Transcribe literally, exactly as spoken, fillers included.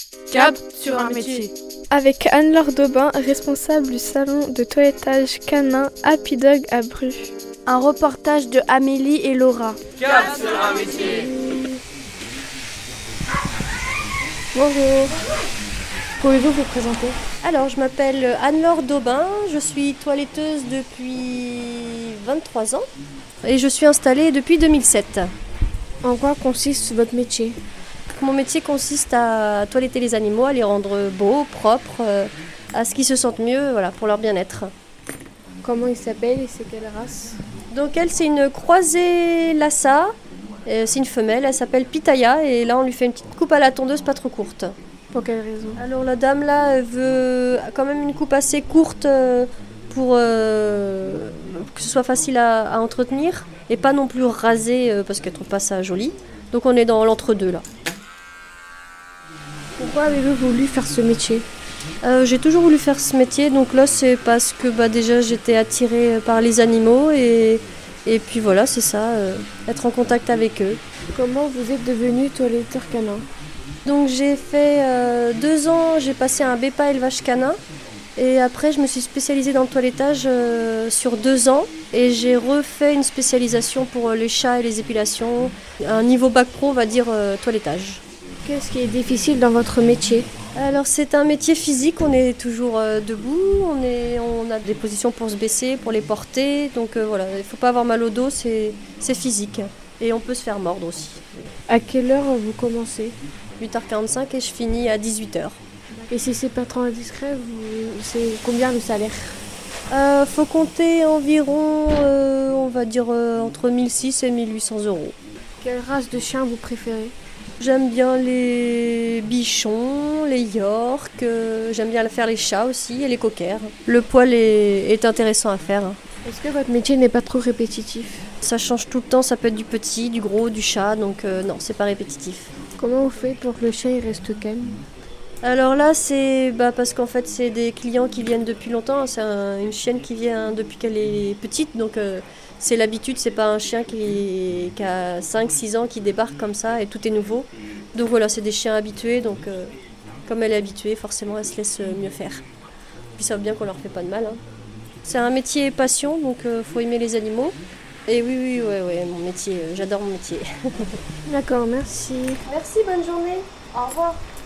Cap sur un métier. Avec Anne-Laure Daubin, responsable du salon de toilettage canin Happy Dog à Bru. Un reportage de Amélie et Laura. Cap sur un métier. Bonjour. Pouvez-vous vous présenter ? Alors, je m'appelle Anne-Laure Daubin, je suis toiletteuse depuis vingt-trois ans et je suis installée depuis deux mille sept. En quoi consiste votre métier ? Mon métier consiste à toiletter les animaux, à les rendre beaux, propres, euh, à ce qu'ils se sentent mieux, voilà, pour leur bien-être. Comment il s'appelle et c'est quelle race ? Donc elle, c'est une croisée Lhasa, euh, c'est une femelle, elle s'appelle Pitaya et là on lui fait une petite coupe à la tondeuse pas trop courte. Pour quelle raison ? Alors la dame là elle veut quand même une coupe assez courte euh, pour euh, que ce soit facile à, à entretenir et pas non plus rasée euh, parce qu'elle trouve pas ça joli. Donc on est dans l'entre-deux là. Pourquoi avez-vous voulu faire ce métier ? euh, J'ai toujours voulu faire ce métier, donc là c'est parce que bah, déjà j'étais attirée par les animaux et, et puis voilà c'est ça, euh, être en contact avec eux. Comment vous êtes devenu toiletteur canin ? Donc j'ai fait euh, deux ans, j'ai passé un B E P A élevage canin et après je me suis spécialisée dans le toilettage euh, sur deux ans et j'ai refait une spécialisation pour les chats et les épilations, un niveau bac pro on va dire euh, toilettage. Qu'est-ce qui est difficile dans votre métier ? Alors c'est un métier physique, on est toujours euh, debout, on, est, on a des positions pour se baisser, pour les porter, donc euh, voilà, il ne faut pas avoir mal au dos, c'est, c'est physique et on peut se faire mordre aussi. À quelle heure vous commencez ? huit heures quarante-cinq et je finis à dix-huit heures. Et si c'est pas trop indiscret, vous... c'est combien le salaire ? Euh, faut compter environ, euh, on va dire, euh, entre mille six cents et mille huit cents euros. Quelle race de chien vous préférez ? J'aime bien les bichons, les yorks, euh, j'aime bien faire les chats aussi et les cockers. Le poil est, est intéressant à faire. Est-ce que votre métier n'est pas trop répétitif ? Ça change tout le temps, ça peut être du petit, du gros, du chat, donc euh, non, c'est pas répétitif. Comment vous faites pour que le chien il reste calme ? Alors là, c'est bah, parce qu'en fait, c'est des clients qui viennent depuis longtemps. C'est un, une chienne qui vient depuis qu'elle est petite, donc euh, c'est l'habitude. C'est pas un chien qui, qui a cinq six ans qui débarque comme ça et tout est nouveau. Donc voilà, c'est des chiens habitués, donc euh, comme elle est habituée, forcément, elle se laisse mieux faire. Puis ils savent bien qu'on leur fait pas de mal. Hein. C'est un métier passion, donc il euh, faut aimer les animaux. Et oui, oui, ouais, ouais, mon métier, euh, j'adore mon métier. D'accord, merci. Merci, bonne journée. Au revoir.